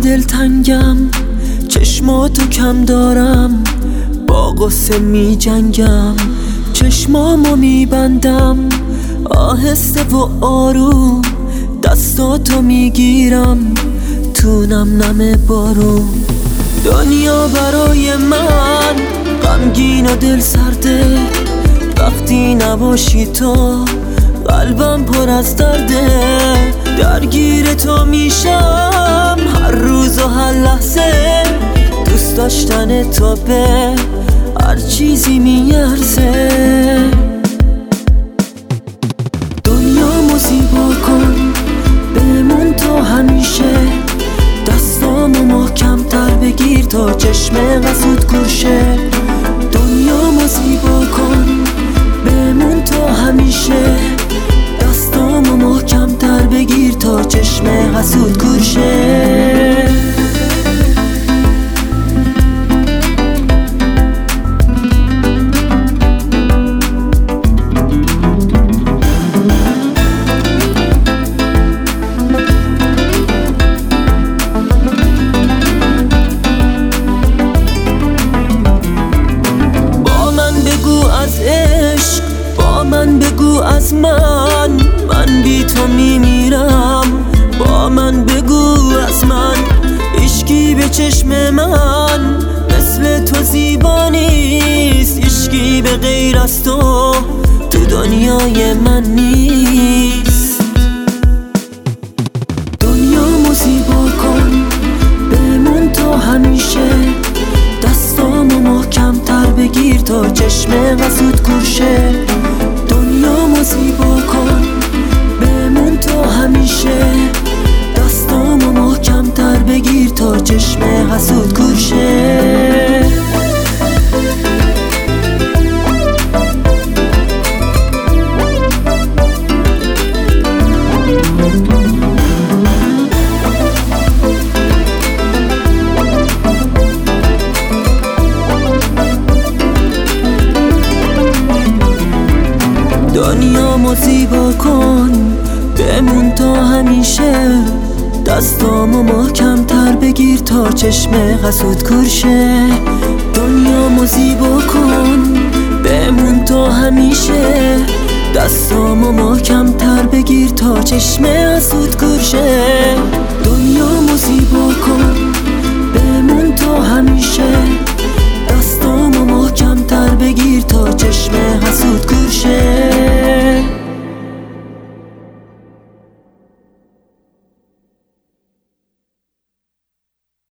دلتنگم، چشماتو کم دارم، با غصه می جنگم، چشمامو می بندم، آهسته و آروم دستاتو می گیرم، تو نم نم بارون. دنیا برای من غمگین و دل سرده، وقتی نباشی تو قلبم پر از درده. درگیر تو میشم هر روز و هر لحظه، دوست داشتن تو به هر چیزی میارزه. دنیامو زیبا کن بمون تو همیشه، دستامو محکم تر بگیر تا چشم حسود کشه. دنیامو زیبا کن بمون تو همیشه، دستامو محکم تر بگیر تا چشم حسود کشه. با من بگو از من بی تو میمیرم. با من بگو از من عشقی به چشم من مثل تو زیبا نیست، عشقی به غیر از تو دنیای من نیست. دنیامو زیبا کن بمون تو همیشه، دستامو محکم تر بگیر تا چشم حسود کشه. دنیامو زیبا کن بمون تو همیشه، دستامو محکم تر بگیر تا چشم حسود کشه. دنیامو زیبا کن بمون تا همیشه، دستامو محکم تر بگیر تا چشم حسود کشه. دنیامو زیبا کن بمون تا همیشه، دستامو محکم تر بگیر تا چشم حسود کشه. دنیامو زیبا کن بمون تا همیشه، دستامو محکم تر بگیر تا چشم حسود